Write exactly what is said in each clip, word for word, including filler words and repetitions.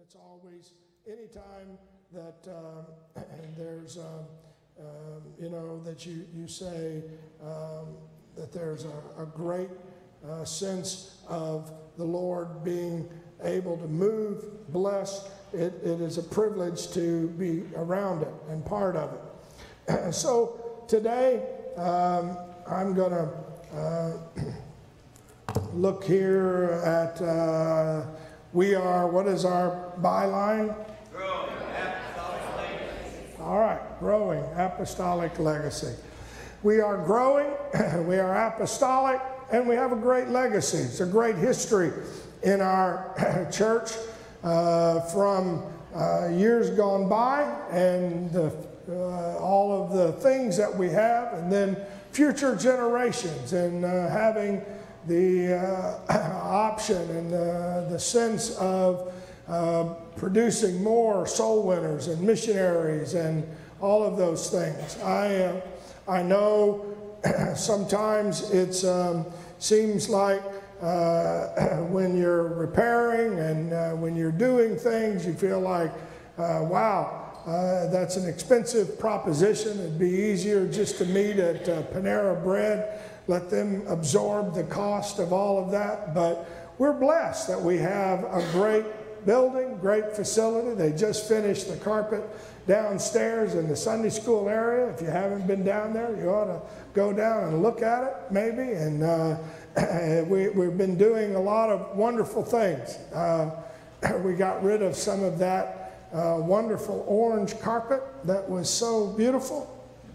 it's always, anytime that um, there's, um, um, you know, that you, you say um, that there's a, a great uh, sense of the Lord being able to move, bless, it, it is a privilege to be around it and part of it. So today, um, I'm going to uh, look here at, uh, we are, what is our byline? Growing Apostolic Legacy. All right, growing apostolic legacy. We are growing, we are apostolic, and we have a great legacy. It's a great history in our church uh, from uh, years gone by, and the, uh, all of the things that we have, and then future generations, and uh, having the uh, option and uh, the sense of uh, producing more soul winners and missionaries and all of those things. I, uh, I know sometimes it um, seems like uh, when you're repairing and uh, when you're doing things, you feel like, uh, wow, uh, that's an expensive proposition. It'd be easier just to meet at uh, Panera Bread, let them absorb the cost of all of that. But we're blessed that we have a great building, great facility. They just finished the carpet downstairs in the Sunday school area. If you haven't been down there, you ought to go down and look at it maybe. And uh, we, we've been doing a lot of wonderful things. Uh, we got rid of some of that uh, wonderful orange carpet that was so beautiful.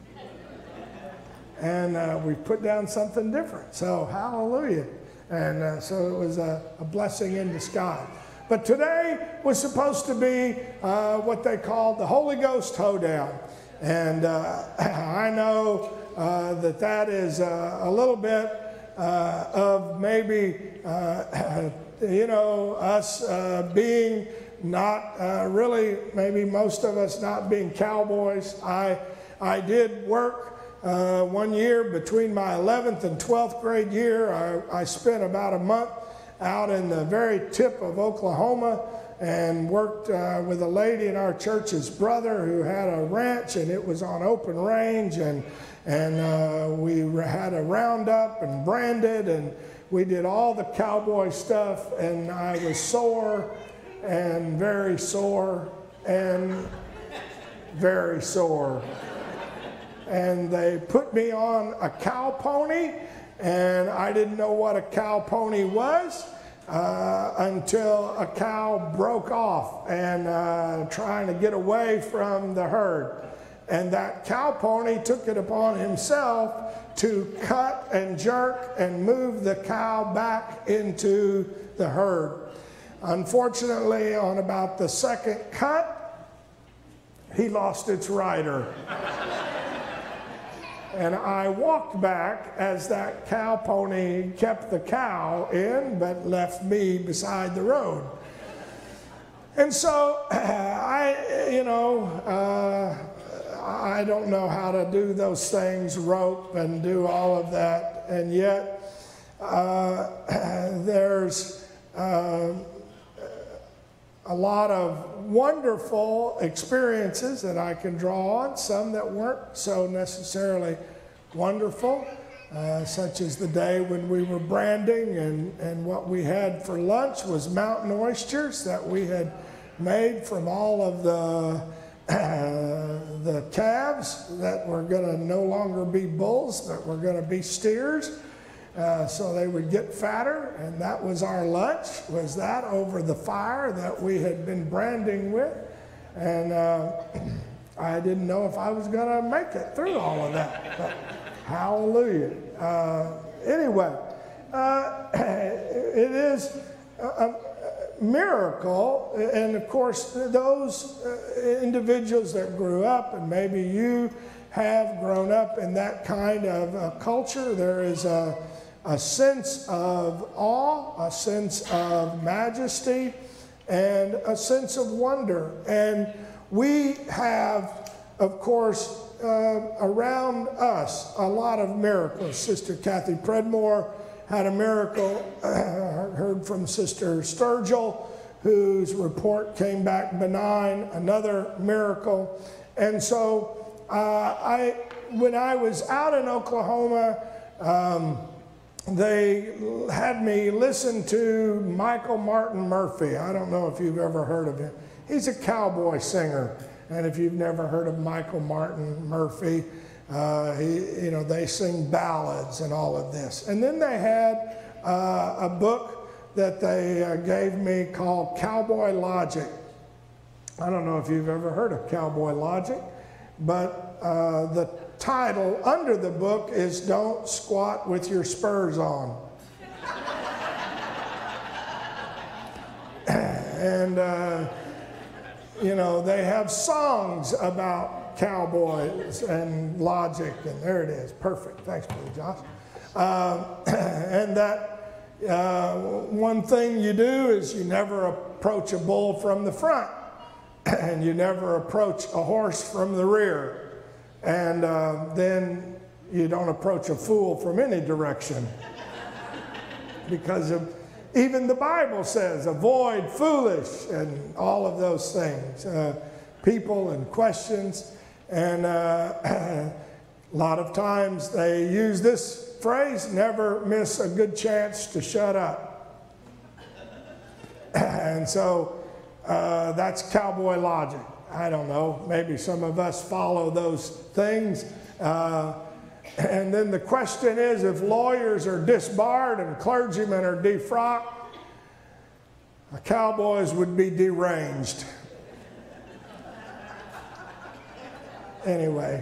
And uh, we put down something different. So hallelujah. And uh, so it was a, a blessing in disguise. But today was supposed to be uh, what they called the Holy Ghost hoedown. And uh, I know uh, that that is uh, a little bit uh, of maybe, uh, you know, us uh, being not uh, really, maybe most of us not being cowboys. I, I did work uh, one year between my eleventh and twelfth grade year. I, I spent about a month out in the very tip of Oklahoma and worked uh, with a lady in our church's brother who had a ranch, and it was on open range, and and uh, we had a roundup and branded, and we did all the cowboy stuff, and I was sore and very sore and very sore. And they put me on a cow pony, and I didn't know what a cow pony was uh, until a cow broke off and uh, trying to get away from the herd. And that cow pony took it upon himself to cut and jerk and move the cow back into the herd. Unfortunately, on about the second cut, he lost its rider. And I walked back as that cow pony kept the cow in, but left me beside the road. And so I, you know, uh, I don't know how to do those things, rope and do all of that. And yet uh, there's uh, a lot of wonderful experiences that I can draw on, some that weren't so necessarily wonderful, uh, such as the day when we were branding, and, and what we had for lunch was mountain oysters that we had made from all of the, uh, the calves that were going to no longer be bulls, but were going to be steers. Uh, so they would get fatter, and that was our lunch, was that over the fire that we had been branding with. And uh, I didn't know if I was going to make it through all of that, but hallelujah. Uh, anyway, uh, it is a, a miracle, and of course those uh, individuals that grew up, and maybe you have grown up in that kind of uh, culture, there is a a sense of awe, a sense of majesty, and a sense of wonder. And we have, of course, uh, around us a lot of miracles. Sister Kathy Predmore had a miracle, uh, heard from Sister Sturgill whose report came back benign, another miracle. And so uh, I, when I was out in Oklahoma, um, they had me listen to Michael Martin Murphey. I don't know if you've ever heard of him. He's a cowboy singer. And if you've never heard of Michael Martin Murphey, uh, he, you know, they sing ballads and all of this. And then they had uh, a book that they uh, gave me called Cowboy Logic. I don't know if you've ever heard of Cowboy Logic, but uh, the title under the book is Don't Squat with Your Spurs On. And, uh, you know, they have songs about cowboys and logic, and there it is. Perfect. Thanks, Brother Josh. Uh, and that uh, one thing you do is you never approach a bull from the front, and you never approach a horse from the rear. And uh, then you don't approach a fool from any direction. Because of, even the Bible says, avoid foolish and all of those things. Uh, people and questions. And uh, a lot of times they use this phrase, never miss a good chance to shut up. And so uh, that's cowboy logic. I don't know, maybe some of us follow those things. Uh, and then the question is, if lawyers are disbarred and clergymen are defrocked, the cowboys would be deranged. Anyway,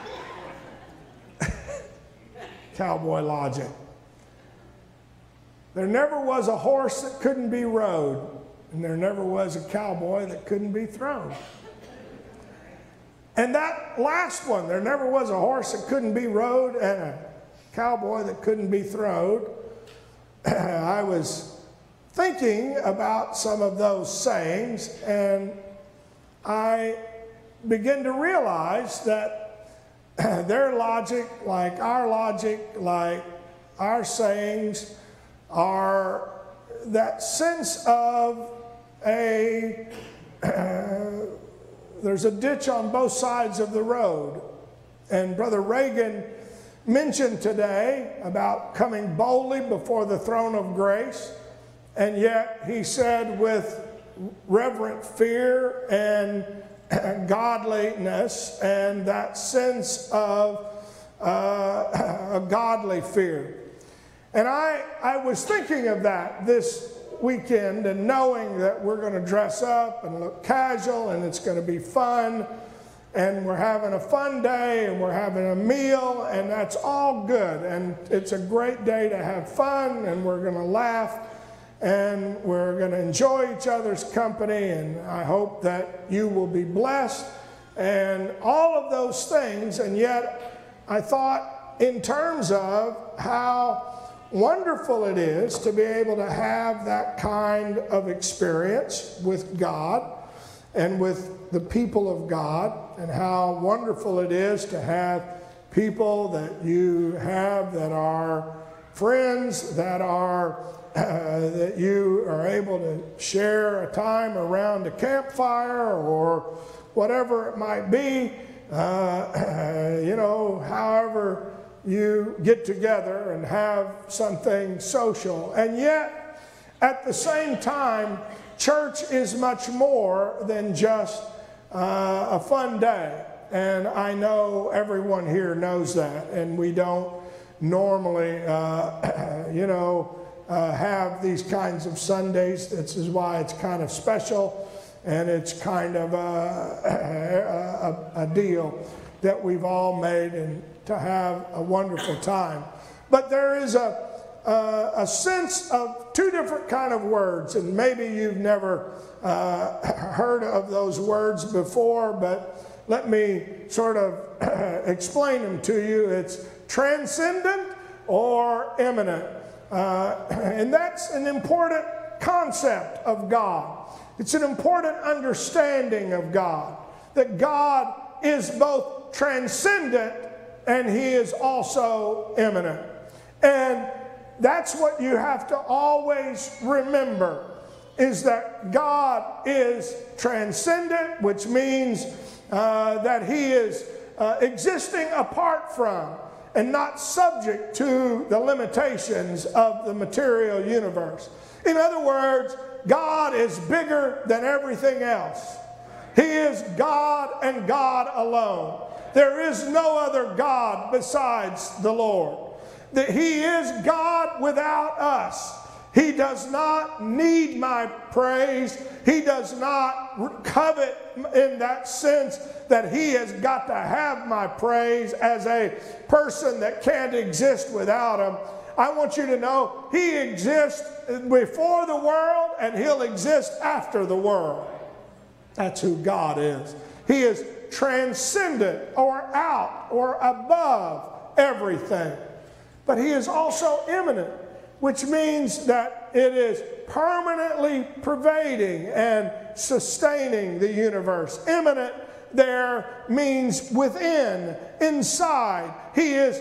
cowboy logic. There never was a horse that couldn't be rode, and there never was a cowboy that couldn't be thrown. And that last one, there never was a horse that couldn't be rode and a cowboy that couldn't be thrown. I was thinking about some of those sayings, and I began to realize that their logic, like our logic, like our sayings, are that sense of a uh, there's a ditch on both sides of the road. And Brother Reagan mentioned today about coming boldly before the throne of grace. And yet he said with reverent fear and godliness and that sense of uh, a godly fear. And I, I was thinking of that this weekend, and knowing that we're going to dress up and look casual and it's going to be fun and we're having a fun day and we're having a meal, and that's all good, and it's a great day to have fun, and we're going to laugh and we're going to enjoy each other's company, and I hope that you will be blessed and all of those things. And yet I thought in terms of how wonderful it is to be able to have that kind of experience with God and with the people of God, and how wonderful it is to have people that you have that are friends, that are uh, that you are able to share a time around a campfire or whatever it might be, uh, you know, however you get together and have something social. And yet, at the same time, church is much more than just uh, a fun day. And I know everyone here knows that. And we don't normally, uh, you know, uh, have these kinds of Sundays. This is why it's kind of special. And it's kind of a, a, a deal that we've all made, and to have a wonderful time. But there is a, a, a sense of two different kind of words, and maybe you've never uh, heard of those words before, but let me sort of explain them to you. It's transcendent or immanent. Uh, and that's an important concept of God. It's an important understanding of God, that God is both transcendent and he is also immanent. And that's what you have to always remember, is that God is transcendent, which means uh, that he is uh, existing apart from and not subject to the limitations of the material universe. In other words, God is bigger than everything else. He is God and God alone. There is no other God besides the Lord. That he is God without us. He does not need my praise. He does not covet in that sense that he has got to have my praise as a person that can't exist without him. I want you to know he exists before the world and he'll exist after the world. That's who God is. He is transcendent or out or above everything. But he is also immanent, which means that it is permanently pervading and sustaining the universe. Immanent there means within, inside. He is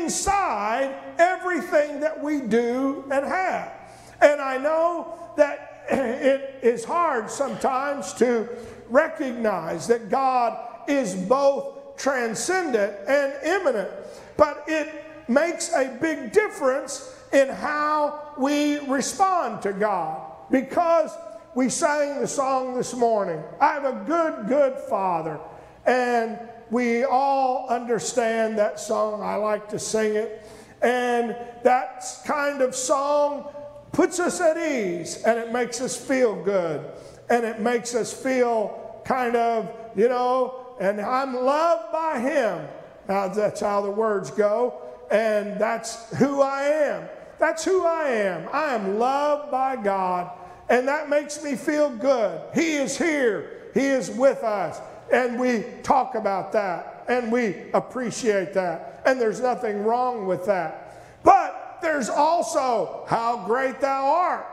inside everything that we do and have. And I know that it is hard sometimes to recognize that God is both transcendent and immanent, but it makes a big difference in how we respond to God. Because we sang the song this morning, I have a good, good Father. And we all understand that song. I like to sing it. And that kind of song puts us at ease, and it makes us feel good. And it makes us feel kind of, you know, and I'm loved by him. Now, that's how the words go. And that's who I am. That's who I am. I am loved by God. And that makes me feel good. He is here. He is with us. And we talk about that. And we appreciate that. And there's nothing wrong with that. But there's also how great thou art.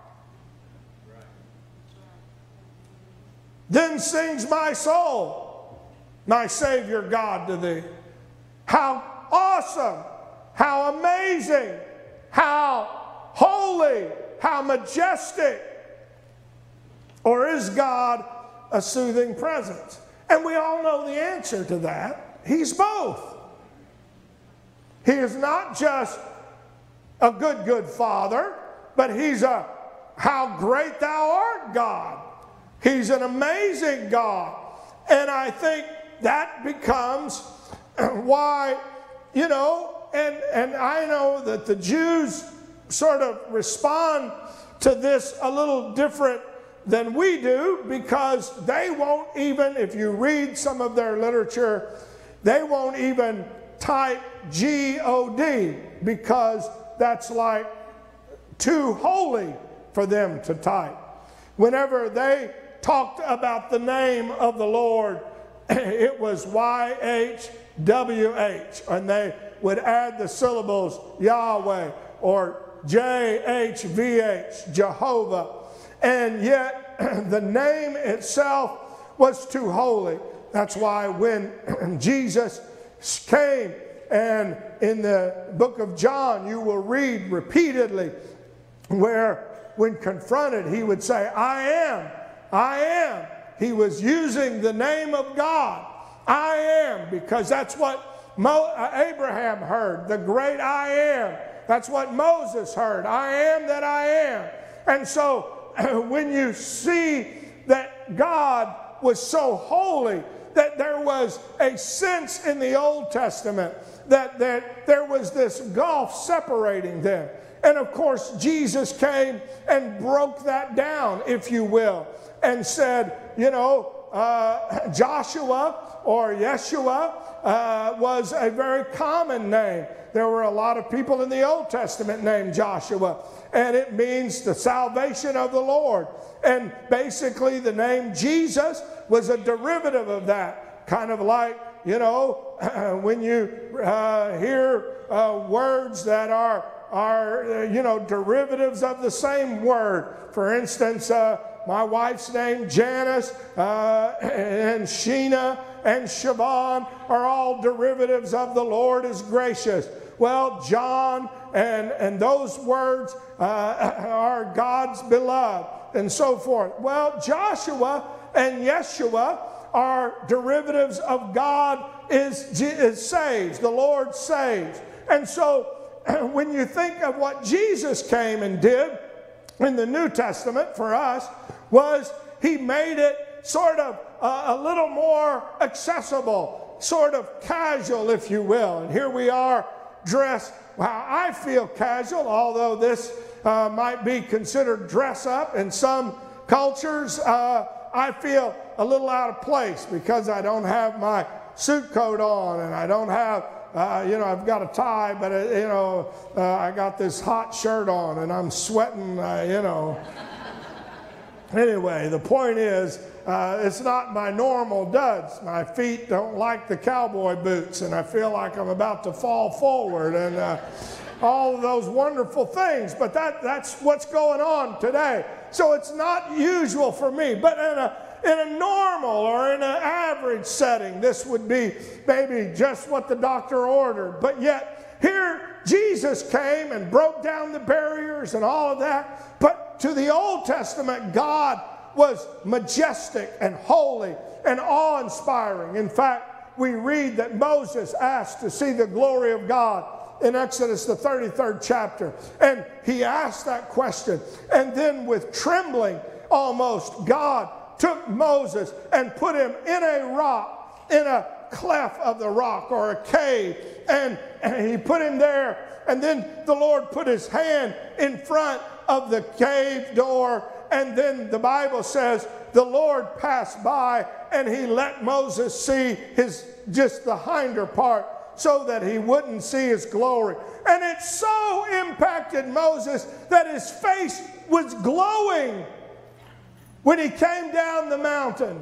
Then sings my soul, my Savior God, to thee. How awesome, how amazing, how holy, how majestic. Or is God a soothing presence? And we all know the answer to that. He's both. He is not just a good, good Father, but he's a how great thou art God. He's an amazing God. And I think that becomes why, you know, and, and I know that the Jews sort of respond to this a little different than we do, because they won't even, if you read some of their literature, they won't even type G O D, because that's like too holy for them to type. Whenever they talked about the name of the Lord, it was Y H W H, and they would add the syllables Yahweh or J H V H, Jehovah. And yet the name itself was too holy. That's why when Jesus came, and in the book of John you will read repeatedly where when confronted he would say, I am, I am. He was using the name of God. I am, because that's what Mo Abraham heard, the great I am. That's what Moses heard, I am that I am. And so when you see that God was so holy, that there was a sense in the Old Testament that, that there was this gulf separating them. And of course, Jesus came and broke that down, if you will, and said, you know, uh, Joshua or Yeshua uh, was a very common name. There were a lot of people in the Old Testament named Joshua, and it means the salvation of the Lord. And basically the name Jesus was a derivative of that. Kind of like, you know, when you uh, hear uh, words that are, are uh, you know, derivatives of the same word. For instance, uh, my wife's name, Janice, uh, and Sheena, and Siobhan are all derivatives of the Lord is gracious. Well, John and, and those words uh, are God's beloved. and so forth. Well, Joshua and Yeshua are derivatives of God is, is saves. The Lord saves. And so when you think of what Jesus came and did in the New Testament for us, was he made it sort of uh, a little more accessible, sort of casual, if you will. And here we are dressed how I feel casual, although this uh, might be considered dress up in some cultures. Uh, I feel a little out of place because I don't have my suit coat on, and I don't have, uh, you know, I've got a tie, but, uh, you know, uh, I got this hot shirt on, and I'm sweating, uh, you know. Anyway, the point is, uh, it's not my normal duds. My feet don't like the cowboy boots, and I feel like I'm about to fall forward, and uh, all of those wonderful things. But that, that's what's going on today. So it's not usual for me. But in a, in a normal or in an average setting, this would be maybe just what the doctor ordered. But yet, here Jesus came and broke down the barriers and all of that. But to the Old Testament, God was majestic and holy and awe-inspiring. In fact, we read that Moses asked to see the glory of God in Exodus, the thirty-third chapter. And he asked that question. And then with trembling almost, God took Moses and put him in a rock, in a cleft of the rock or a cave. And, and he put him there. And then the Lord put his hand in front of the cave door. And then the Bible says the Lord passed by and he let Moses see his, just the hinder part, so that he wouldn't see his glory. And it so impacted Moses that his face was glowing when he came down the mountain.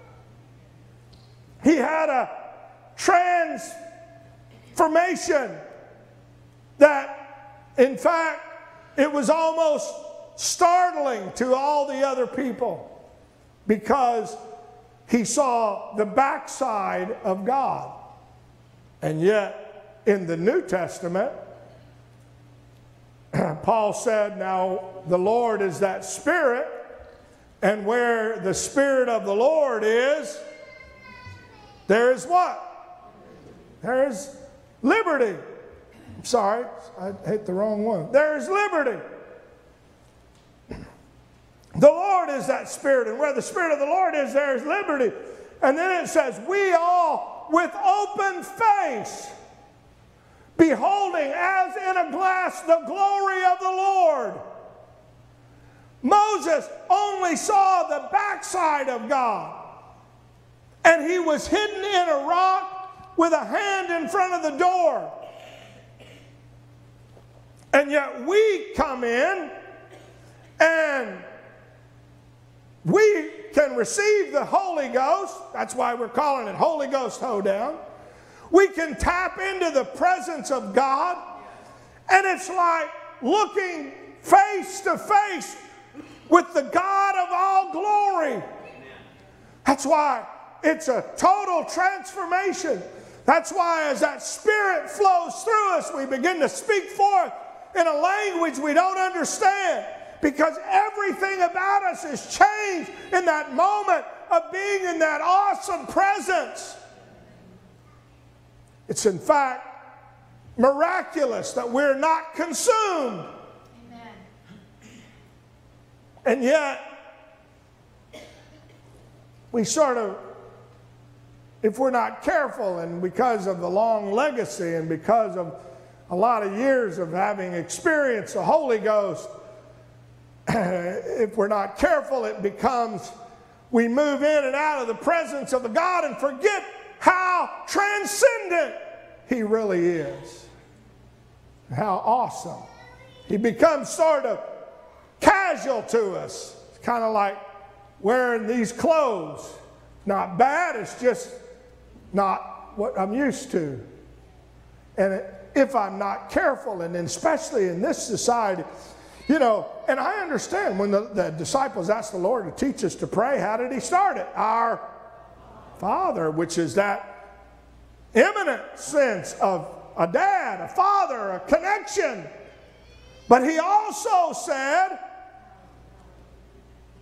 He had a transformation that, in fact, it was almost startling to all the other people, because he saw the backside of God. And yet, in the New Testament, Paul said, now the Lord is that Spirit, and where the Spirit of the Lord is, there is what? There is liberty. I'm sorry, I hit the wrong one. There is liberty. The Lord is that Spirit, and where the Spirit of the Lord is, there is liberty. And then it says, we all, with open face, beholding as in a glass the glory of the Lord. Moses only saw the backside of God, and he was hidden in a rock with a hand in front of the door. And yet we come in and we can receive the Holy Ghost. That's why we're calling it Holy Ghost Hoedown. We can tap into the presence of God, and it's like looking face to face with the God of all glory. That's why it's a total transformation. That's why as that Spirit flows through us, we begin to speak forth in a language we don't understand. Because everything about us is changed in that moment of being in that awesome presence. It's in fact miraculous that we're not consumed. Amen. And yet, we sort of, if we're not careful, and because of the long legacy and because of a lot of years of having experienced the Holy Ghost, if we're not careful, it becomes, we move in and out of the presence of the God and forget how transcendent He really is. How awesome. He becomes sort of casual to us. It's kind of like wearing these clothes. Not bad, it's just not what I'm used to. And it, if I'm not careful, and especially in this society, you know, and I understand when the, the disciples asked the Lord to teach us to pray, how did He start it? Our Father, which is that imminent sense of a dad, a father, a connection. But He also said,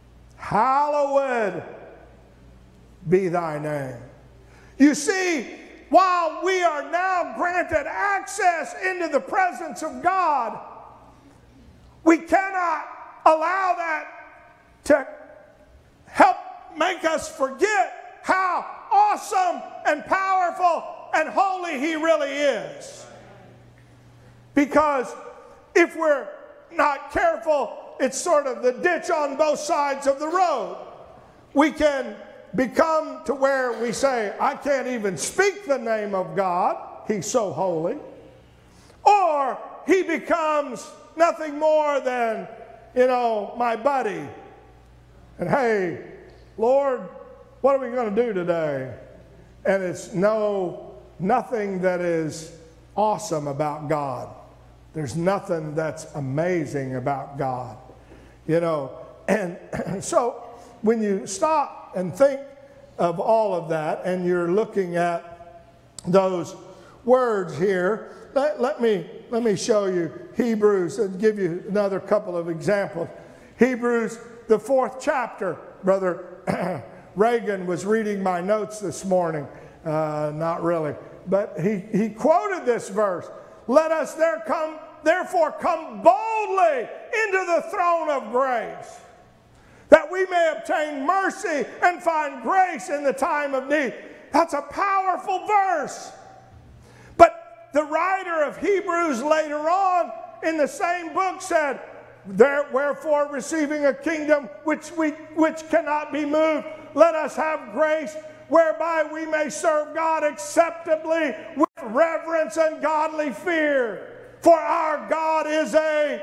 hallowed be thy name. You see, while we are now granted access into the presence of God, we cannot allow that to help make us forget how awesome and powerful and holy He really is. Because if we're not careful, it's sort of the ditch on both sides of the road. We can become to where we say, I can't even speak the name of God, He's so holy. Or He becomes nothing more than, you know, my buddy. And hey, Lord, what are we going to do today? And it's no, nothing that is awesome about God. There's nothing that's amazing about God. You know, and so when you stop and think of all of that and you're looking at those words here, let, let me let me show you Hebrews and give you another couple of examples. Hebrews, the fourth chapter. Brother Reagan was reading my notes this morning. Uh, not really. But he, he quoted this verse. Let us there come, therefore come boldly into the throne of grace, that we may obtain mercy and find grace in the time of need. That's a powerful verse. But the writer of Hebrews later on in the same book said, there, wherefore receiving a kingdom which, we, which cannot be moved, let us have grace whereby we may serve God acceptably with reverence and godly fear. For our God is a...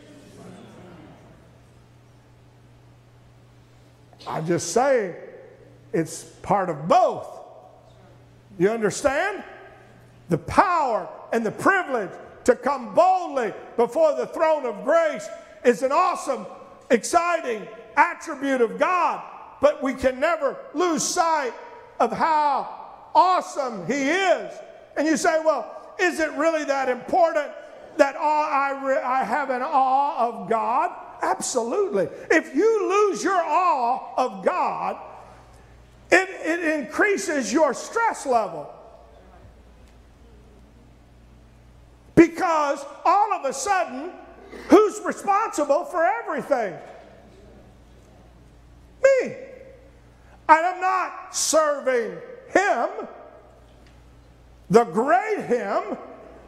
I just say it's part of both. You understand? The power and the privilege to come boldly before the throne of grace is an awesome, exciting attribute of God. But we can never lose sight of how awesome He is. And you say, well, is it really that important that awe, I, re, I have an awe of God? Absolutely. If you lose your awe of God, it, it increases your stress level. Because all of a sudden, who's responsible for everything? Me. And I'm not serving Him, the great Him.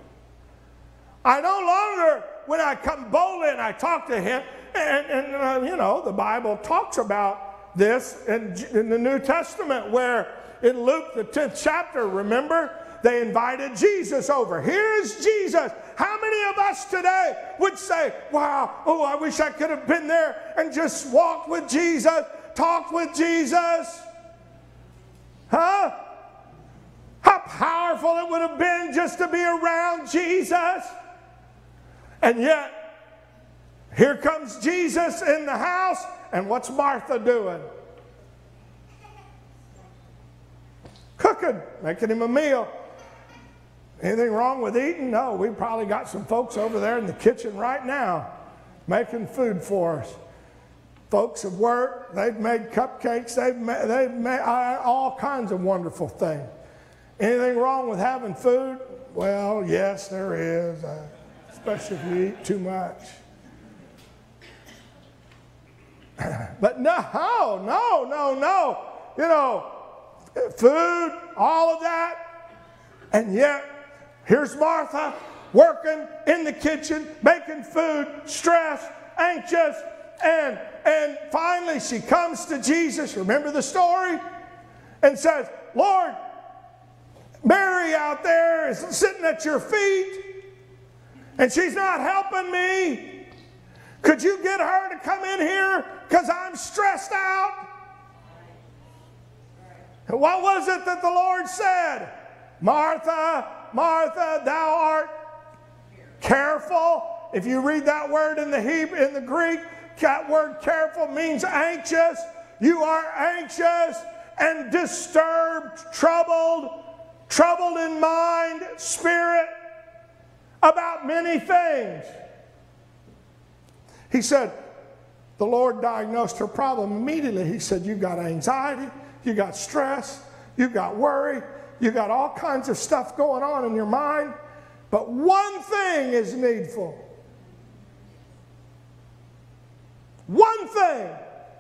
I no longer, when I come boldly and I talk to Him, and, and uh, you know, the Bible talks about this in, in the New Testament, where in Luke, the tenth chapter, remember, they invited Jesus over. Here's Jesus. How many of us today would say, wow, oh, I wish I could have been there and just walked with Jesus, talked with Jesus? Huh? How powerful it would have been just to be around Jesus. And yet, here comes Jesus in the house, and what's Martha doing? Cooking, making him a meal. Anything wrong with eating? No, we probably got some folks over there in the kitchen right now making food for us. Folks have worked, they've made cupcakes, they've made, they've made all kinds of wonderful things. Anything wrong with having food? Well, yes, there is, uh, especially if you eat too much. But no, no, no, no. You know, food, all of that, and yet, here's Martha working in the kitchen, making food, stressed, anxious, and, and finally she comes to Jesus, remember the story? And says, Lord, Mary out there is sitting at your feet, and she's not helping me. Could you get her to come in here because I'm stressed out? And what was it that the Lord said? Martha, Martha, thou art careful. If you read that word in the Hebrew, in the Greek, that word careful means anxious. You are anxious and disturbed, troubled, troubled in mind, spirit, about many things. He said, the Lord diagnosed her problem immediately. He said, you got anxiety, you got stress, you got worry, you got all kinds of stuff going on in your mind, but one thing is needful. One thing.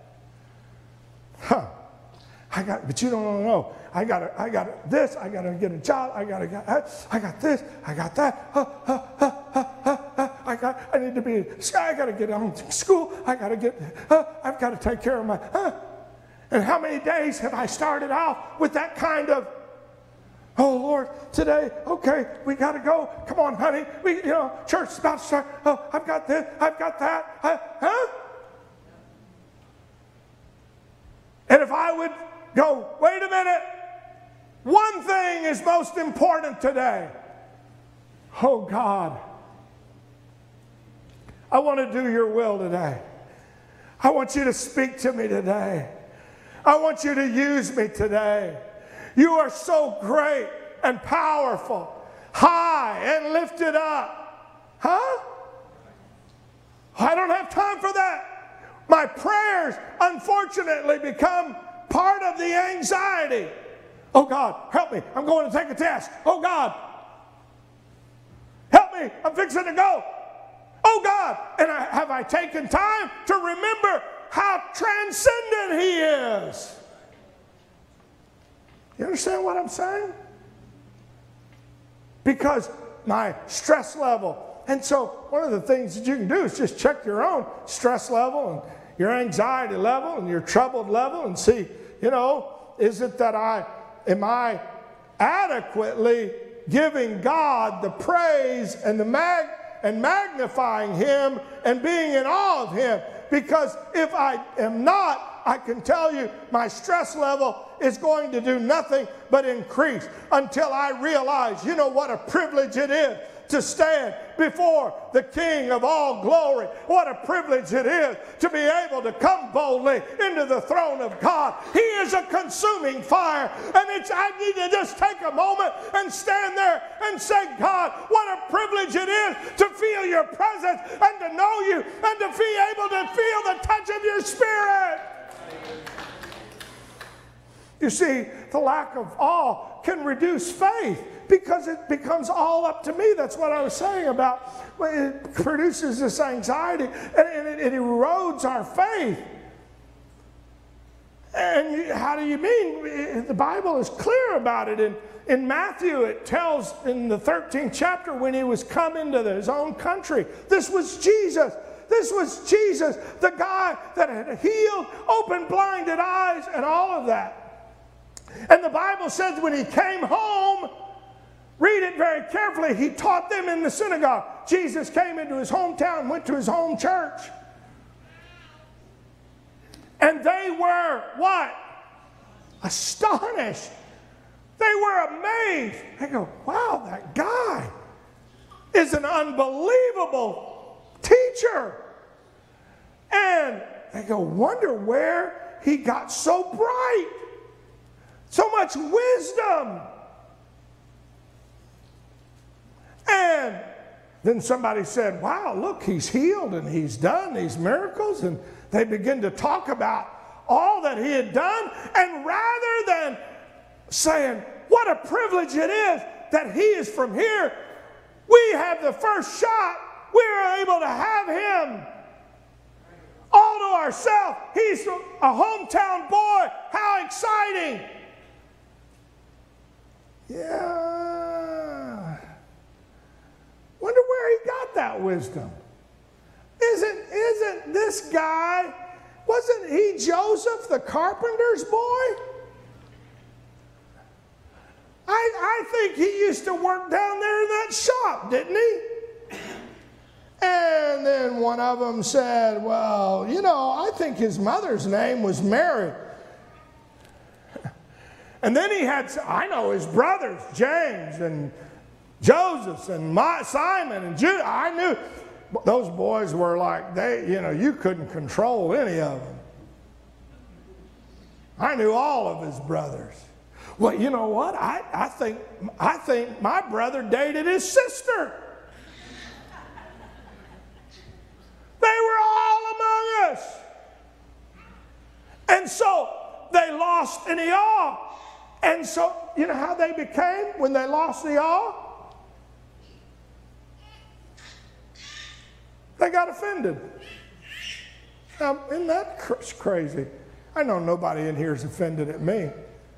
Huh. I got, but you don't know. I got, I got this. I got to get a job. I got to get. I got this. I got that. Uh, uh, uh, uh, uh, uh, I got. I need to be. I got to get on to school. I got to get. Uh, I've got to take care of my. Uh. And how many days have I started off with that kind of? Oh Lord, today, okay, we got to go. Come on, honey. We, you know, church is about to start. Oh, I've got this. I've got that. Uh, huh? And if I would go, wait a minute, one thing is most important today. Oh God, I want to do your will today. I want you to speak to me today. I want you to use me today. You are so great and powerful, high and lifted up. Huh? I don't have time for that. My prayers, unfortunately, become part of the anxiety. Oh, God, help me. I'm going to take a test. Oh, God, help me. I'm fixing to go. Oh, God. And I, have I taken time to remember how transcendent He is? You understand what I'm saying? Because my stress level. And so one of the things that you can do is just check your own stress level and your anxiety level and your troubled level and see, you know, is it that I, am I adequately giving God the praise and the mag and magnifying Him and being in awe of Him? Because if I am not, I can tell you my stress level is going to do nothing but increase until I realize, you know what a privilege it is to stand before the King of all glory. What a privilege it is to be able to come boldly into the throne of God. He is a consuming fire, and it's, I need to just take a moment and stand there and say, God, what a privilege it is to feel your presence and to know you and to be able to feel the touch of your Spirit. You see, the lack of awe can reduce faith because it becomes all up to me. That's what I was saying about it produces this anxiety and, and it, it erodes our faith. And you, how do you mean? The Bible is clear about it. In, in Matthew, it tells in the thirteenth chapter when He was come into his own country. This was Jesus. This was Jesus, the guy that had healed, opened blinded eyes, and all of that. And the Bible says when He came home, read it very carefully, He taught them in the synagogue. Jesus came into His hometown, went to His home church. And they were what? Astonished. They were amazed. They go, wow, that guy is an unbelievable teacher. And they go, wonder where he got so bright. So much wisdom. And then somebody said, wow, look, he's healed and he's done these miracles. And they begin to talk about all that he had done. And rather than saying, what a privilege it is that he is from here, we have the first shot. We are able to have him all to ourselves. He's a hometown boy. How exciting. Yeah. Wonder where he got that wisdom. Isn't, isn't this guy, wasn't he Joseph the carpenter's boy? I, I think he used to work down there in that shop, didn't he? And then one of them said, well, you know, I think his mother's name was Mary. And then he had, I know his brothers, James and Joseph and my, Simon and Judah. I knew those boys were like, they, you know, you couldn't control any of them. I knew all of his brothers. Well, you know what? I, I, think, I think my brother dated his sister. They were all among us. And so they lost in the awe. And so, you know how they became when they lost the awe? They got offended. Now, isn't that cr- crazy? I know nobody in here is offended at me.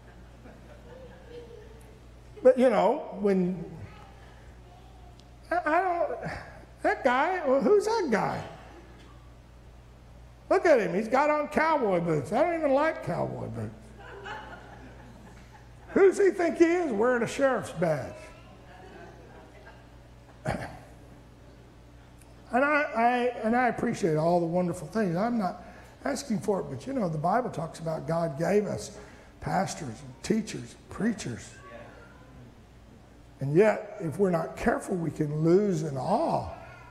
But, you know, when, I, I don't, that guy, well, who's that guy? Look at him. He's got on cowboy boots. I don't even like cowboy boots. Who does he think he is wearing a sheriff's badge? And I, I, and I appreciate all the wonderful things. I'm not asking for it, but you know, the Bible talks about God gave us pastors and teachers, and preachers. And yet, if we're not careful, we can lose in awe.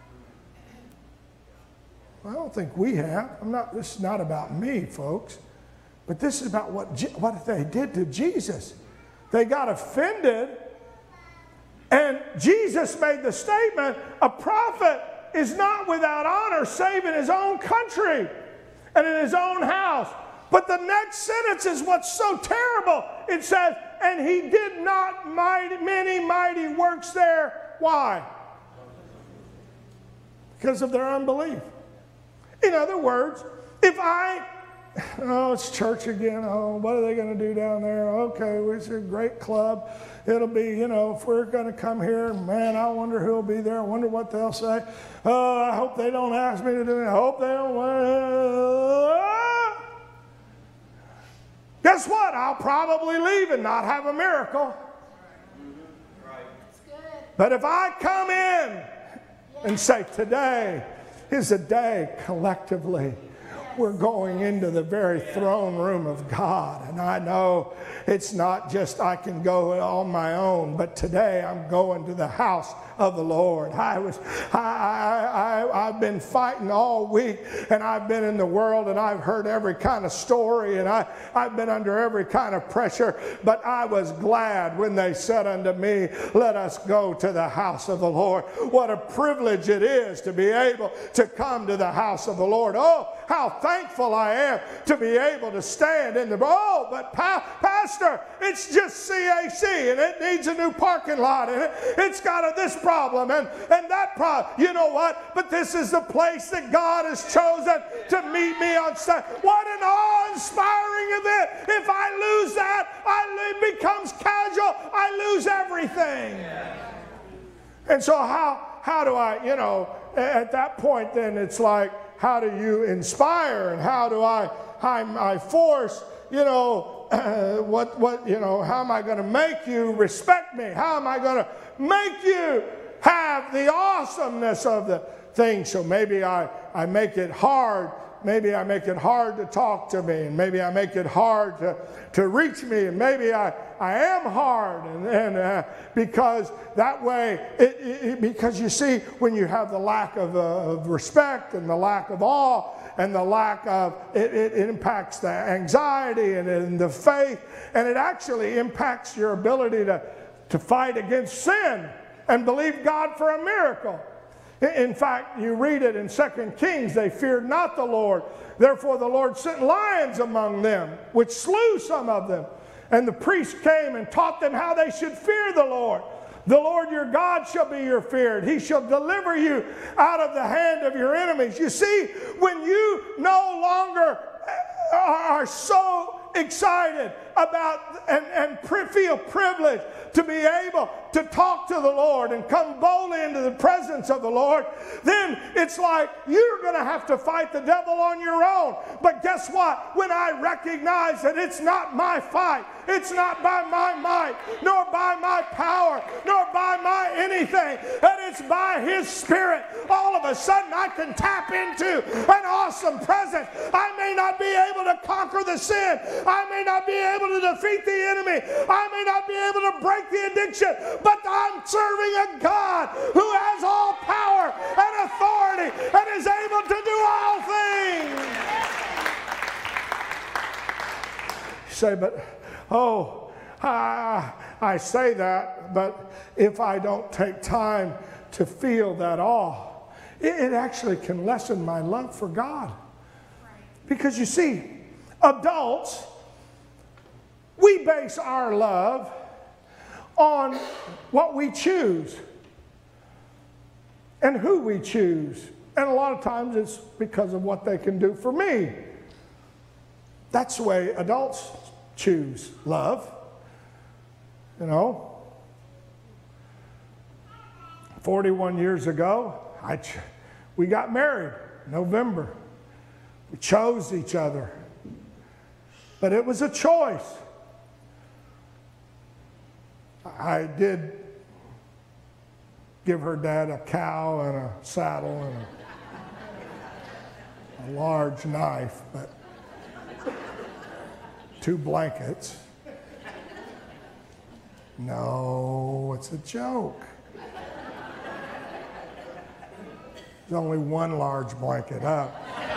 I don't think we have. I'm not, this is not about me, folks. But this is about what, what they did to Jesus. They got offended, and Jesus made the statement, a prophet is not without honor save in his own country and in his own house. But the next sentence is what's so terrible. It says, and he did not mighty, many mighty works there. Why? Because of their unbelief. In other words, if I, oh, it's church again. Oh, what are they going to do down there? Okay, it's a great club. It'll be, you know, if we're going to come here, man, I wonder who'll be there. I wonder what they'll say. Oh, I hope they don't ask me to do it. I hope they don't. Guess what? I'll probably leave and not have a miracle. But if I come in and say, today is a day collectively we're going into the very throne room of God. And I know it's not just I can go on my own, but today I'm going to the house of the Lord. I was, I, I, I, I've been fighting all week, and I've been in the world, and I've heard every kind of story, and I, I've been under every kind of pressure, but I was glad when they said unto me, let us go to the house of the Lord. What a privilege it is to be able to come to the house of the Lord. Oh, how thankful I am to be able to stand in the, oh, but pa- Pastor, it's just C A C, and it needs a new parking lot, and it, it's got a, this problem and, and that problem. You know what? But this is the place that God has chosen to meet me on Sunday. What an awe-inspiring event. If I lose that, I, it becomes casual. I lose everything. And so how, how do I, you know, at that point then it's like, how do you inspire, and how do I, I, I force, you know, uh, what, what, you know, how am I going to make you respect me? How am I going to make you have the awesomeness of the thing? So maybe I, I make it hard. Maybe I make it hard to talk to me, and maybe I make it hard to, to reach me, and maybe I, I am hard, and, and uh, because that way, it, it, because you see, when you have the lack of, uh, of respect and the lack of awe and the lack of, it, it impacts the anxiety and, and the faith, and it actually impacts your ability to, to fight against sin and believe God for a miracle. In fact, you read it in Second Kings, they feared not the Lord. Therefore the Lord sent lions among them, which slew some of them. And the priests came and taught them how they should fear the Lord. The Lord your God shall be your fear. He shall deliver you out of the hand of your enemies. You see, when you no longer are so excited about and, and pri- feel privileged to be able to talk to the Lord and come boldly into the presence of the Lord, then it's like you're going to have to fight the devil on your own. But guess what? When I recognize that it's not my fight, it's not by my might, nor by my power, nor by my anything, that it's by His Spirit, all of a sudden I can tap into an awesome presence. I may not be able to conquer the sin. I may not be able to defeat the enemy. I may not be able to break the addiction, but I'm serving a God who has all power and authority and is able to do all things. You say, but, oh, I, I say that, but if I don't take time to feel that awe, it, it actually can lessen my love for God. Because you see, adults, we base our love on what we choose and who we choose. And a lot of times it's because of what they can do for me. That's the way adults choose love. You know, forty-one years ago, I ch- we got married in November. We chose each other. But it was a choice. I did give her dad a cow and a saddle and a, a large knife, but two blankets. No, it's a joke. There's only one large blanket up.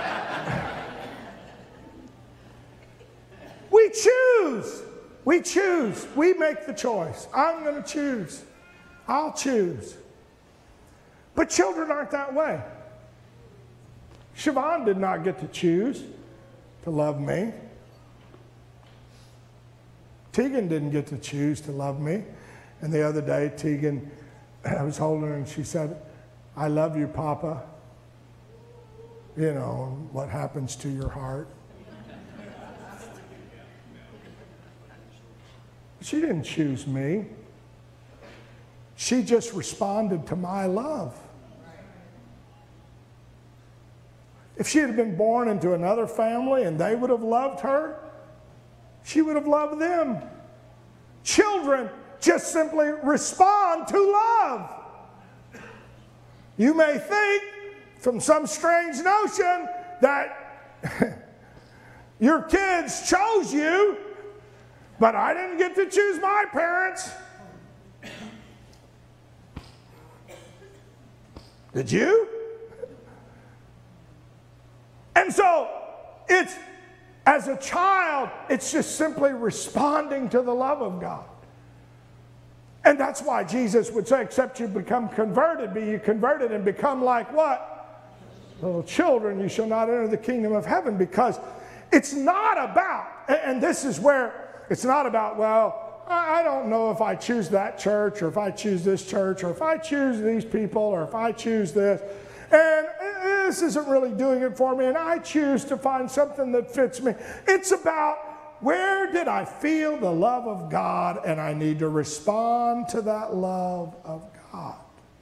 We choose. We choose. We make the choice. I'm going to choose. I'll choose. But children aren't that way. Siobhan did not get to choose to love me. Tegan didn't get to choose to love me. And the other day, Tegan, I was holding her and she said, I love you, Papa. You know, what happens to your heart. She didn't choose me. She just responded to my love. If she had been born into another family and they would have loved her, she would have loved them. Children just simply respond to love. You may think from some strange notion that your kids chose you, but I didn't get to choose my parents. Did you? And so it's, as a child, it's just simply responding to the love of God. And that's why Jesus would say, except you become converted, be you converted and become like what? Little children, you shall not enter the kingdom of heaven. Because it's not about, and this is where it's not about, well, I don't know if I choose that church or if I choose this church or if I choose these people or if I choose this. And this isn't really doing it for me and I choose to find something that fits me. It's about where did I feel the love of God and I need to respond to that love of God.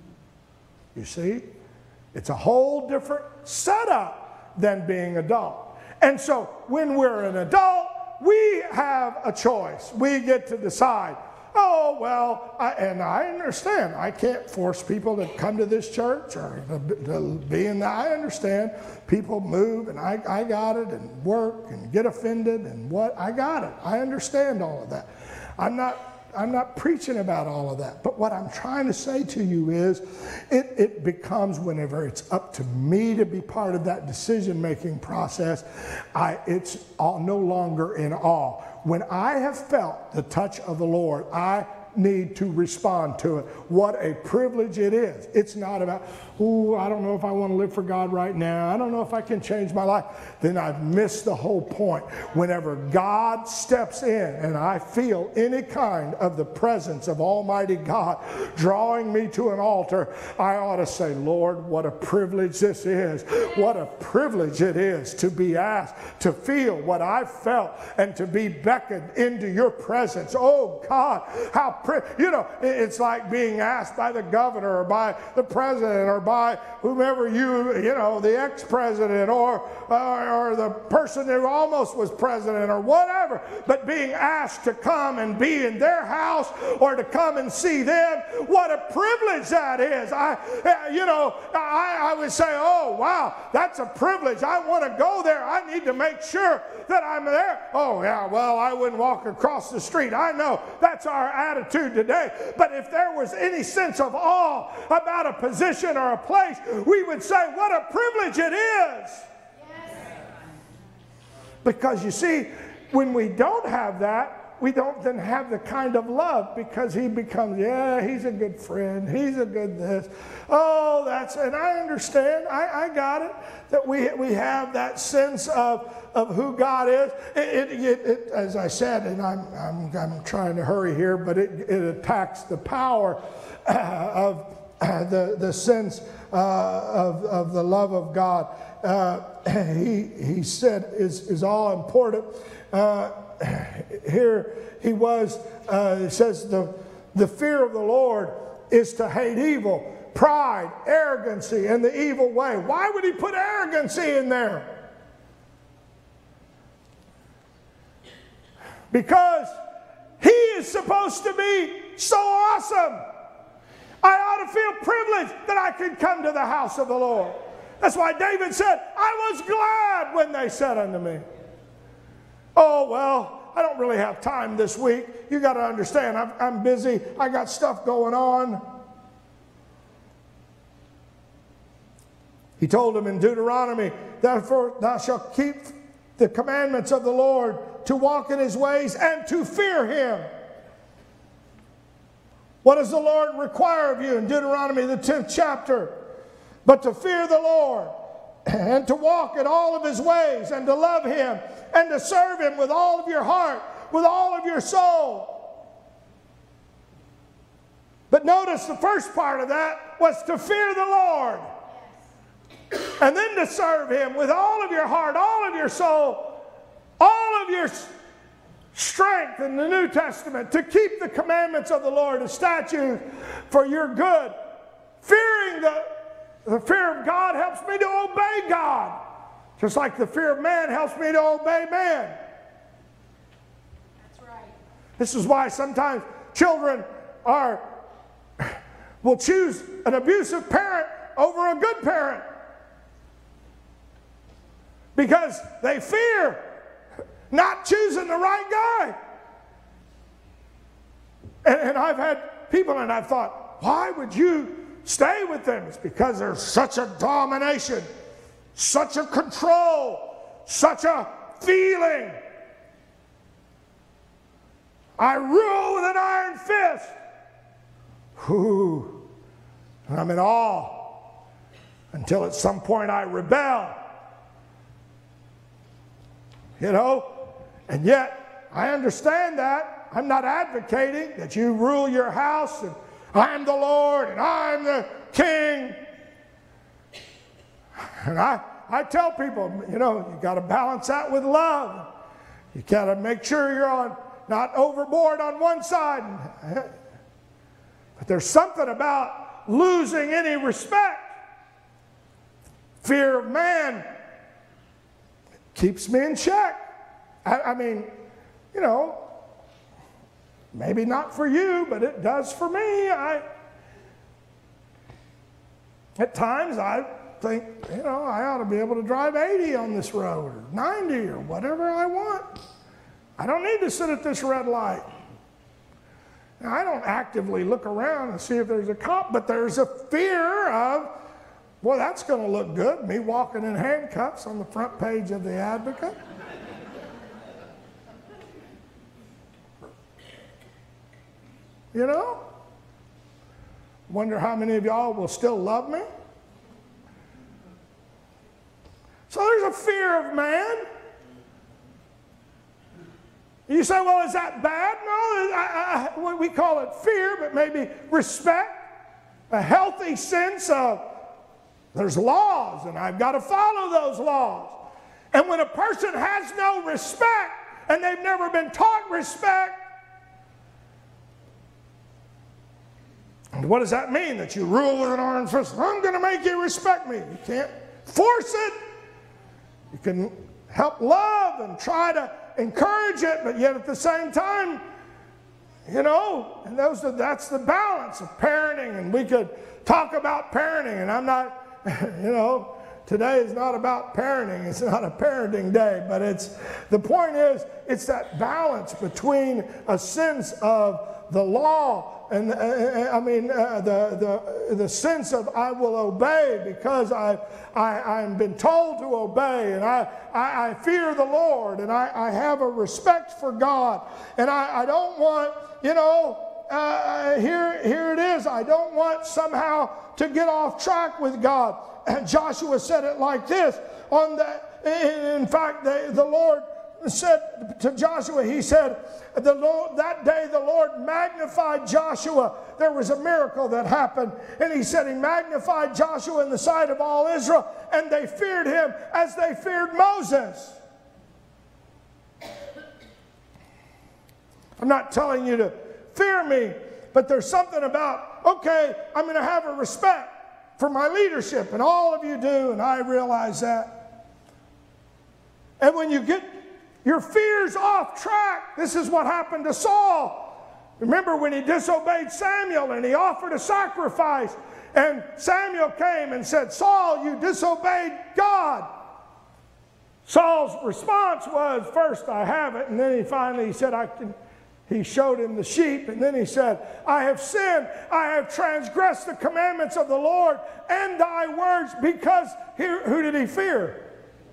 You see? It's a whole different setup than being adult. And so when we're an adult, we have a choice. We get to decide, oh, well, I, and I understand. I can't force people to come to this church or to, to be in that. I understand people move and I, I got it and work and get offended and what. I got it. I understand all of that. I'm not I'm not preaching about all of that. But what I'm trying to say to you is it, it becomes whenever it's up to me to be part of that decision-making process, I, it's all, no longer in awe. When I have felt the touch of the Lord, I need to respond to it. What a privilege it is. It's not about, ooh, I don't know if I want to live for God right now. I don't know if I can change my life. Then I've missed the whole point. Whenever God steps in and I feel any kind of the presence of Almighty God drawing me to an altar, I ought to say, Lord, what a privilege this is. What a privilege it is to be asked to feel what I've felt and to be beckoned into your presence. Oh God, how You know, it's like being asked by the governor or by the president or by whomever you, you know, the ex-president or, or, or the person who almost was president or whatever, but being asked to come and be in their house or to come and see them. What a privilege that is. I, you know, I, I would say, oh, wow, that's a privilege. I want to go there. I need to make sure that I'm there. Oh, yeah, well, I wouldn't walk across the street. I know that's our attitude today. But if there was any sense of awe about a position or a place, we would say, what a privilege it is. Yes. Because you see, when we don't have that, we don't then have the kind of love, because he becomes, yeah, he's a good friend, he's a good this. Oh, that's, and I understand, I, I got it, that we, we have that sense of, of who God is. It, it, it, it, as I said, and I'm, I'm, I'm trying to hurry here, but it, it attacks the power uh, of uh, the, the sense uh, of, of the love of God. Uh, he, he said is, is all important. Uh, here he was, uh, it says the, the fear of the Lord is to hate evil, pride, arrogancy, and the evil way. Why would he put arrogancy in there? Because he is supposed to be so awesome. I ought to feel privileged that I could come to the house of the Lord. That's why David said, I was glad when they said unto me, oh, well, I don't really have time this week. You got to understand, I'm, I'm busy. I got stuff going on. He told him in Deuteronomy, therefore thou shalt keep the commandments of the Lord, to walk in his ways and to fear him. What does the Lord require of you in Deuteronomy, the tenth chapter? But to fear the Lord, and to walk in all of his ways, and to love him, and to serve him with all of your heart, with all of your soul. But notice the first part of that was to fear the Lord, and then to serve him with all of your heart, all of your soul, all of your strength in the New Testament, to keep the commandments of the Lord, the statutes for your good. Fearing the, the fear of God helps me to obey God, just like the fear of man helps me to obey man. That's right. This is why sometimes children are will choose an abusive parent over a good parent, because they fear not choosing the right guy. And, and I've had people, and I've thought, why would you stay with them? It's because there's such a domination, such a control, such a feeling. I rule with an iron fist. Whew. And I'm in awe until at some point I rebel. You know? And yet, I understand that. I'm not advocating that you rule your house and I'm the Lord and I'm the king. And I, I tell people, you know, you got to balance that with love. You got to make sure you're on, not overboard on one side. But there's something about losing any respect. Fear of man keeps me in check. I, I mean, you know, maybe not for you, but it does for me. I, at times I think, you know, I ought to be able to drive eighty on this road, or ninety, or whatever I want. I don't need to sit at this red light. Now, I don't actively look around and see if there's a cop, but there's a fear of, well, that's going to look good, me walking in handcuffs on the front page of the Advocate. You know? Wonder how many of y'all will still love me? So there's a fear of man. You say, well, is that bad? No, I, I, we call it fear, but maybe respect, a healthy sense of there's laws, and I've got to follow those laws. And when a person has no respect, and they've never been taught respect, and what does that mean? That you rule with an iron fist? I'm going to make you respect me. You can't force it. You can help love and try to encourage it, but yet at the same time, you know, and those are, that's the balance of parenting. And we could talk about parenting, and I'm not, you know, today is not about parenting. It's not a parenting day, but it's, the point is, it's that balance between a sense of the law, and uh, I mean uh, the, the, the sense of I will obey because I, I, I've been told to obey, and I, I, I fear the Lord, and I, I have a respect for God, and I, I don't want, you know, uh, here, here it is, I don't want somehow to get off track with God. And Joshua said it like this, on the, in fact, the, the Lord said to Joshua, he said, the Lord, that day the Lord magnified Joshua. There was a miracle that happened. And he said he magnified Joshua in the sight of all Israel. And they feared him as they feared Moses. I'm not telling you to fear me, but there's something about, okay, I'm going to have a respect for my leadership. And all of you do, and I realize that. And when you get your fears off track, this is what happened to Saul. Remember when he disobeyed Samuel and he offered a sacrifice, and Samuel came and said, Saul, you disobeyed God. Saul's response was, first I have it, and then he finally said, I can. He showed him the sheep, and then he said, I have sinned, I have transgressed the commandments of the Lord and thy words, because here, who did he fear?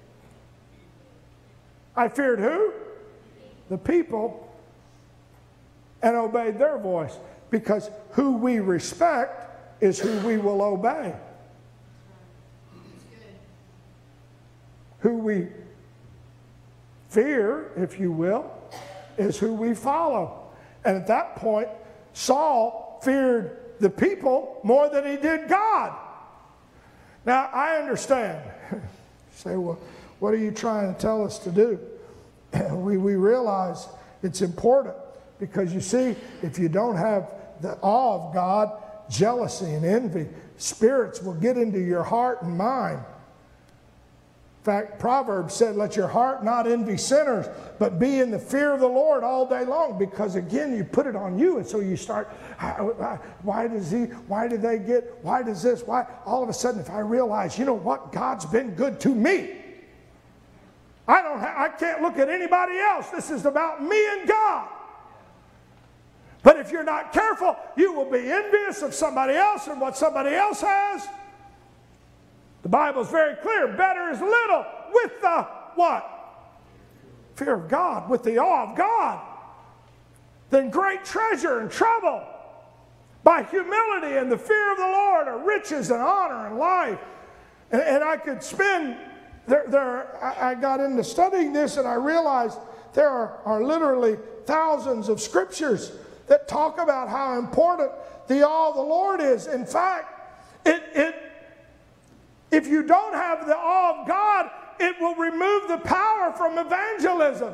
I feared who? The people, and obeyed their voice, because who we respect is who we will obey. Who we fear, if you will, is who we follow. And at that point, Saul feared the people more than he did God. Now, I understand. You say, well, what are you trying to tell us to do? We, we realize it's important because, you see, if you don't have the awe of God, jealousy and envy, spirits will get into your heart and mind. In fact, Proverbs said, let your heart not envy sinners, but be in the fear of the Lord all day long. Because again, you put it on you, and so you start, why does he, why did they get, why does this, why? All of a sudden, if I realize, you know what, God's been good to me. I don't, ha- I can't look at anybody else. This is about me and God. But if you're not careful, you will be envious of somebody else and what somebody else has. The Bible is very clear. Better is little with the what? Fear of God, with the awe of God, than great treasure and trouble. By humility and the fear of the Lord are riches and honor and life. And, and I could spend, there, there, I, I got into studying this, and I realized there are, are literally thousands of scriptures that talk about how important the awe of the Lord is. In fact, it, it if you don't have the awe of God, it will remove the power from evangelism.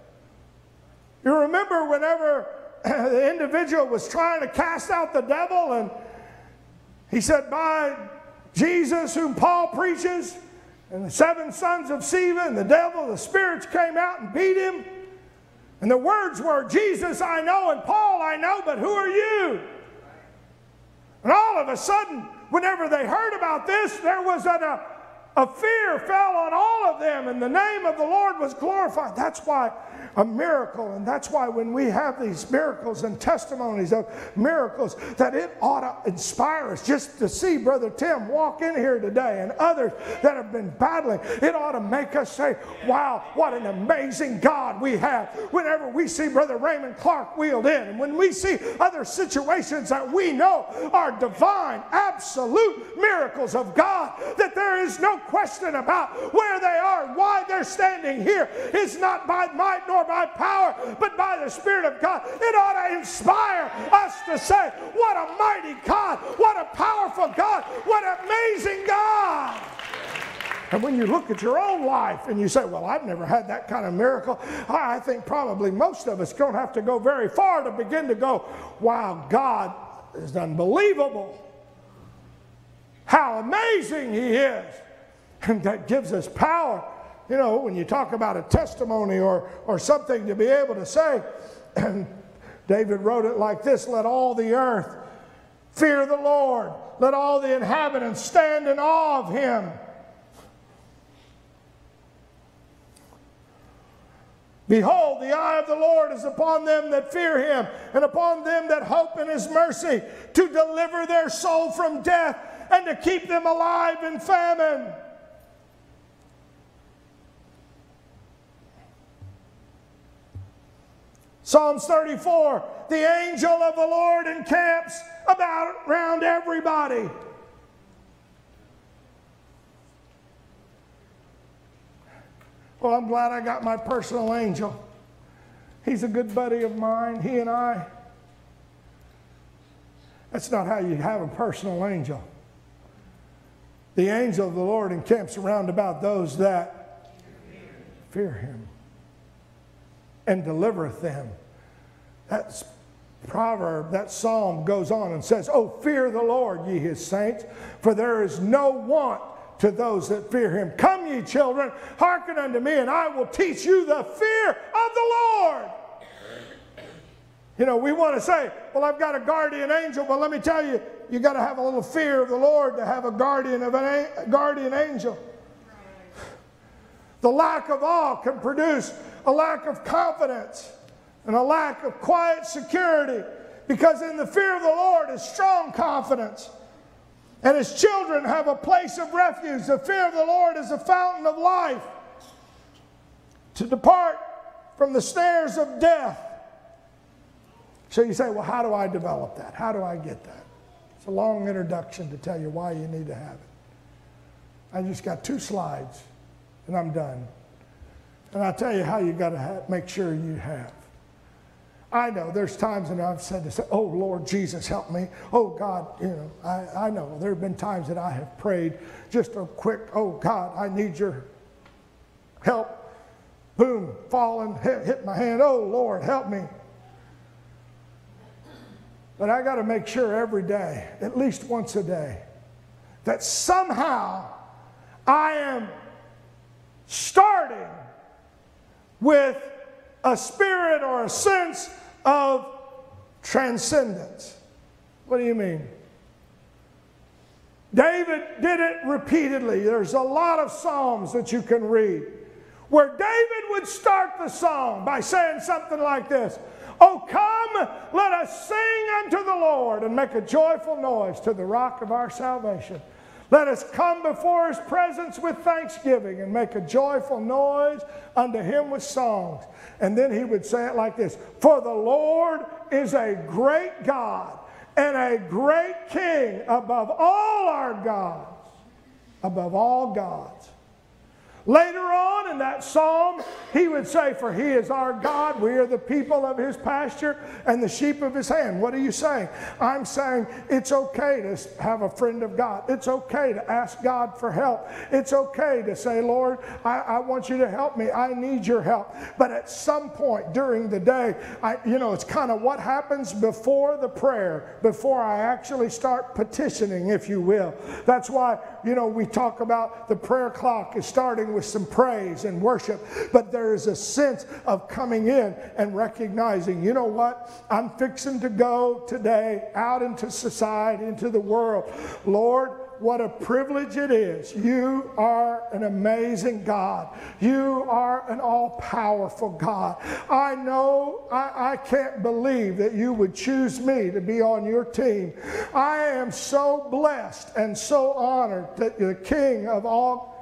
You remember whenever the individual was trying to cast out the devil, and he said, by Jesus whom Paul preaches, and the seven sons of Sceva, and the devil, the spirits came out and beat him. And the words were, Jesus I know and Paul I know, but who are you? And all of a sudden, whenever they heard about this, there was an, a, a fear fell on all of them, and the name of the Lord was glorified. That's why a miracle, and that's why when we have these miracles and testimonies of miracles, that it ought to inspire us just to see Brother Tim walk in here today and others that have been battling. It ought to make us say, wow, what an amazing God we have. Whenever we see Brother Raymond Clark wheeled in, and when we see other situations that we know are divine, absolute miracles of God, that there is no question about where they are, why they're standing here. It's not by might nor by power, but by the Spirit of God. It ought to inspire us to say, what a mighty God, what a powerful God, what an amazing God. And when you look at your own life and you say, well, I've never had that kind of miracle, I think probably most of us don't have to go very far to begin to go, wow, God is unbelievable. How amazing He is. And that gives us power. You know, when you talk about a testimony or, or something to be able to say, and David wrote it like this, let all the earth fear the Lord. Let all the inhabitants stand in awe of Him. Behold, the eye of the Lord is upon them that fear him, and upon them that hope in his mercy, to deliver their soul from death, and to keep them alive in famine. Psalms thirty-four, the angel of the Lord encamps about around everybody. Well, I'm glad I got my personal angel. He's a good buddy of mine, he and I. That's not how you have a personal angel. The angel of the Lord encamps around about those that fear him and delivereth them. That proverb, that psalm goes on and says, "Oh, fear the Lord, ye his saints, for there is no want to those that fear him. Come, ye children, hearken unto me, and I will teach you the fear of the Lord." You know, we want to say, well, I've got a guardian angel, but let me tell you, you got to have a little fear of the Lord to have a guardian of an a guardian angel. The lack of awe can produce a lack of confidence and a lack of quiet security, because in the fear of the Lord is strong confidence. And his children have a place of refuge. The fear of the Lord is a fountain of life, to depart from the snares of death. So you say, well, how do I develop that? How do I get that? It's a long introduction to tell you why you need to have it. I just got two slides, and I'm done. And I'll tell you how you got to make sure you have. I know there's times when I've said this, oh, Lord Jesus, help me. Oh, God, you know, I, I know there have been times that I have prayed just a quick, oh, God, I need your help. Boom, falling, hit, hit my hand. Oh, Lord, help me. But I got to make sure every day, at least once a day, that somehow I am starting with a spirit or a sense of transcendence. What do you mean? David did it repeatedly. There's a lot of psalms that you can read where David would start the psalm by saying something like this: "Oh, come, let us sing unto the Lord and make a joyful noise to the rock of our salvation. Let us come before his presence with thanksgiving and make a joyful noise unto him with songs." And then he would say it like this: "For the Lord is a great God and a great King above all our gods," above all gods. Later on in that psalm, he would say, "For he is our God, we are the people of his pasture and the sheep of his hand." What are you saying? I'm saying it's okay to have a friend of God. It's okay to ask God for help. It's okay to say, "Lord, I, I want you to help me. I need your help." But at some point during the day, I, you know, it's kind of what happens before the prayer, before I actually start petitioning, if you will. That's why, you know, we talk about the prayer clock is starting with some praise and worship, but there is a sense of coming in and recognizing, you know what, I'm fixing to go today out into society, into the world. Lord, what a privilege it is. You are an amazing God. You are an all-powerful God. I know, I, I can't believe that you would choose me to be on your team. I am so blessed and so honored that the King of all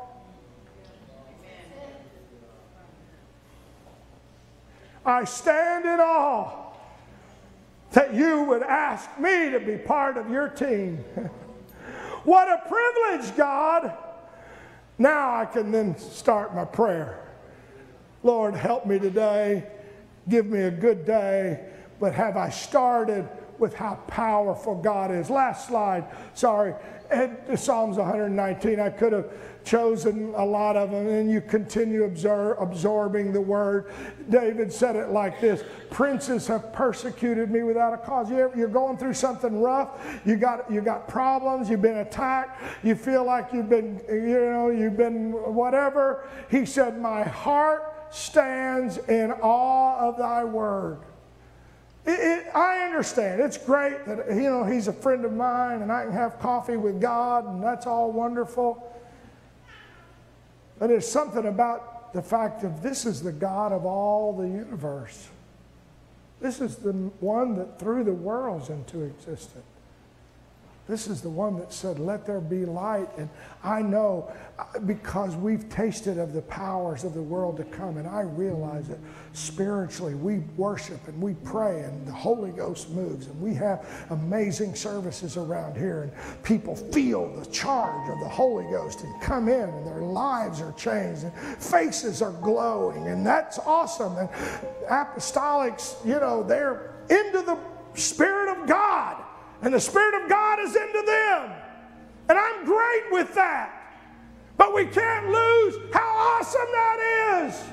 I stand in awe that you would ask me to be part of your team. What a privilege, God. Now I can then start my prayer. Lord, help me today. Give me a good day. But have I started with how powerful God is? Last slide. Sorry. Psalms one hundred nineteen. I could have chosen a lot of them, and you continue absor- absorbing the word. David said it like this: "Princes have persecuted me without a cause." You ever, you're going through something rough. You got you got problems. You've been attacked. You feel like you've been, you know, you've been whatever. He said, "My heart stands in awe of thy word." It, it, I understand. It's great that, you know, he's a friend of mine and I can have coffee with God, and that's all wonderful. But there's something about the fact of this is the God of all the universe. This is the one that threw the worlds into existence. This is the one that said, let there be light. And I know because we've tasted of the powers of the world to come, and I realize that spiritually we worship and we pray and the Holy Ghost moves, and we have amazing services around here, and people feel the charge of the Holy Ghost and come in, and their lives are changed and faces are glowing, and that's awesome. And apostolics, you know, they're into the Spirit of God. And the Spirit of God is into them. And I'm great with that. But we can't lose how awesome that is.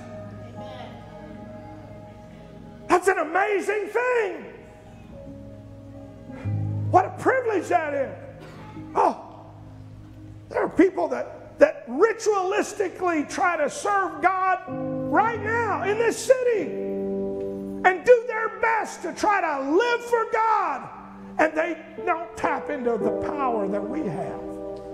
That's an amazing thing. What a privilege that is. Oh, there are people that, that ritualistically try to serve God right now in this city and do their best to try to live for God. And they don't tap into the power that we have.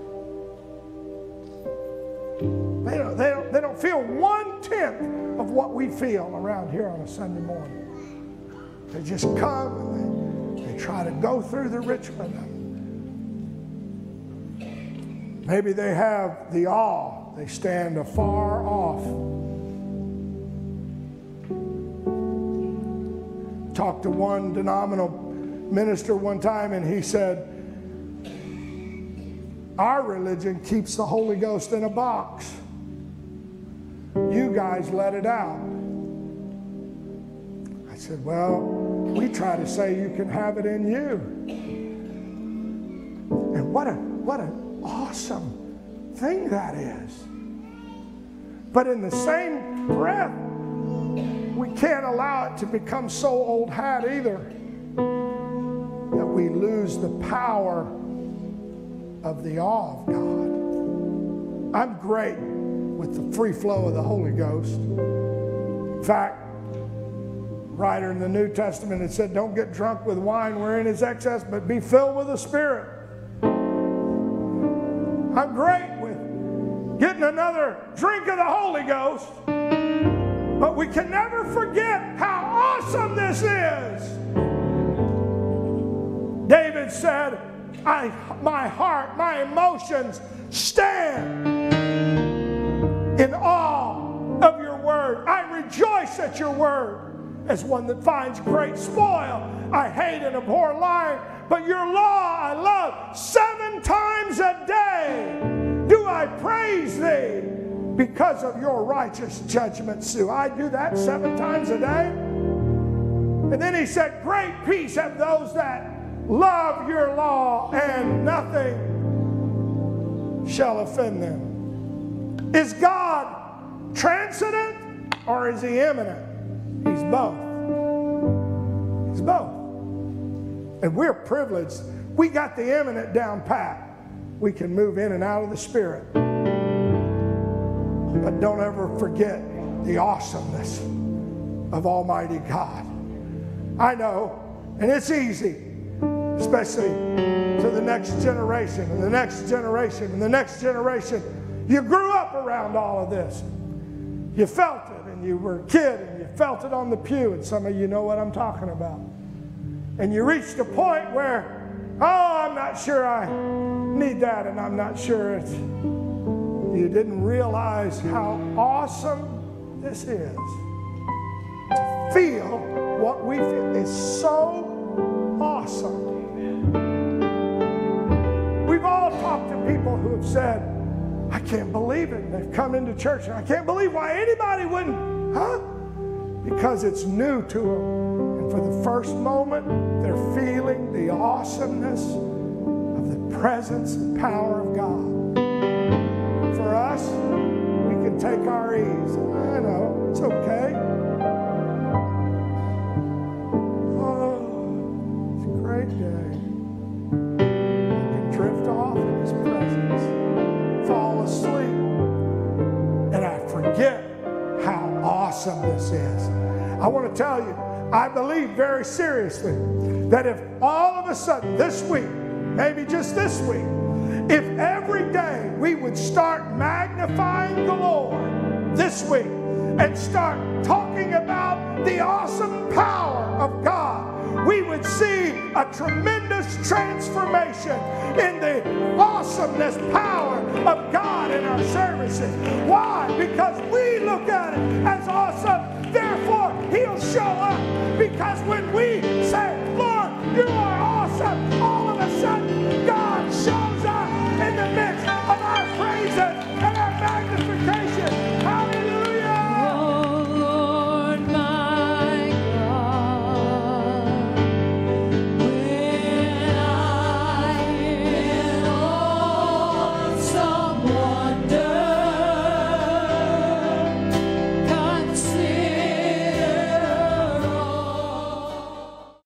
They don't, they don't, they don't feel one-tenth of what we feel around here on a Sunday morning. They just come and they, they try to go through the ritual. Maybe they have the awe. They stand afar off. Talked to one denominational minister one time, and he said, our religion keeps the Holy Ghost in a box. You guys let it out. I said, well, we try to say you can have it in you. And what a what an awesome thing that is. But in the same breath, we can't allow it to become so old hat either that we lose the power of the awe of God. I'm great with the free flow of the Holy Ghost. In fact, writer in the New Testament had said, don't get drunk with wine wherein is excess, but be filled with the Spirit. I'm great with getting another drink of the Holy Ghost, but we can never forget how awesome this is. David said, I, my heart, my emotions stand in awe of your word. I rejoice at your word as one that finds great spoil. I hate and abhor lying, but your law I love. Seven times a day do I praise thee because of your righteous judgments. Do I do that seven times a day? And then he said, great peace have those that love your law, and nothing shall offend them. Is God transcendent or is he immanent? He's both. He's both. And we're privileged. We got the immanent down pat. We can move in and out of the Spirit. But don't ever forget the awesomeness of Almighty God. I know, and it's easy, especially to the next generation and the next generation and the next generation. You grew up around all of this. You felt it, and you were a kid, and you felt it on the pew, and some of you know what I'm talking about. And you reached a point where, oh, I'm not sure I need that, and I'm not sure it's... You didn't realize how awesome this is. To feel what we feel is so awesome. We've all talked to people who have said, I can't believe it. They've come into church and I can't believe why anybody wouldn't, huh? Because it's new to them. And for the first moment, they're feeling the awesomeness of the presence and power of God. For us, we can take our ease. I know, it's okay. Oh, it's a great day. Drift off in his presence, fall asleep, and I forget how awesome this is. I want to tell you, I believe very seriously that if all of a sudden this week, maybe just this week, if every day we would start magnifying the Lord this week, and start talking about the awesome power of God, we would see a tremendous transformation in the awesomeness, power of God in our services. Why? Because we look at it as awesome. Therefore, He'll show up. Because when we say, Lord, you are awesome, all of a sudden, God shows up in the midst of our praises.